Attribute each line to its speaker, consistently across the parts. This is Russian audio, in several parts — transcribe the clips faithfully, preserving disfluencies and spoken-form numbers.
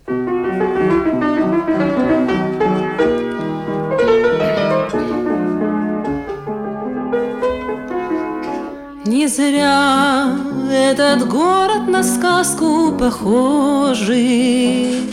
Speaker 1: Не зря этот город на сказку похожий.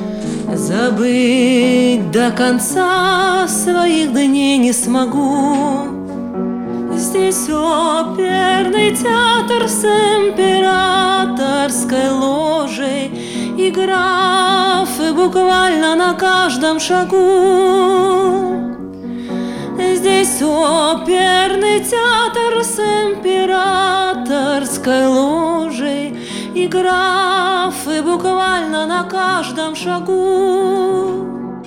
Speaker 1: Забыть до конца своих дней не смогу. Здесь оперный театр с императорской ложей, и графы буквально на каждом шагу. Здесь оперный театр с императорской ложей, и графы буквально на каждом шагу.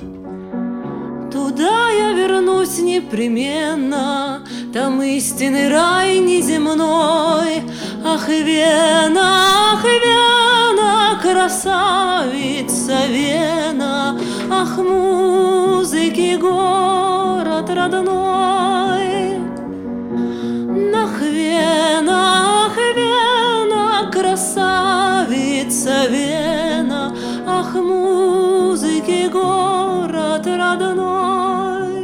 Speaker 1: Туда я вернусь непременно, там истинный рай неземной. Ах, Вена, ах, Вена, красавица Вена, ах, музыки город родной. Ах, Вена, ах, Вена, красавица Вена, ах, музыки город родной.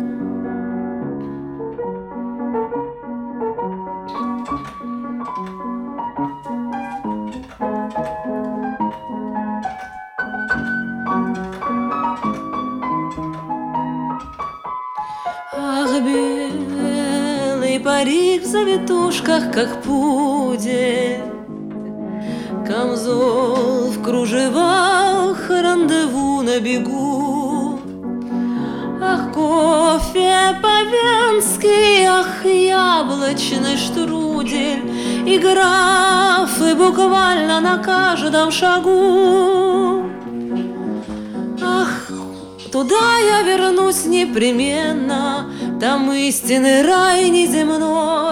Speaker 1: Ах, белый парик в завитушках, как пудель, камзол в кружевах, рандеву на бегу. Ах, кофе по-венски, ах, яблочный штрудель, и графы буквально на каждом шагу. Ах, туда я вернусь непременно, там истинный рай неземной.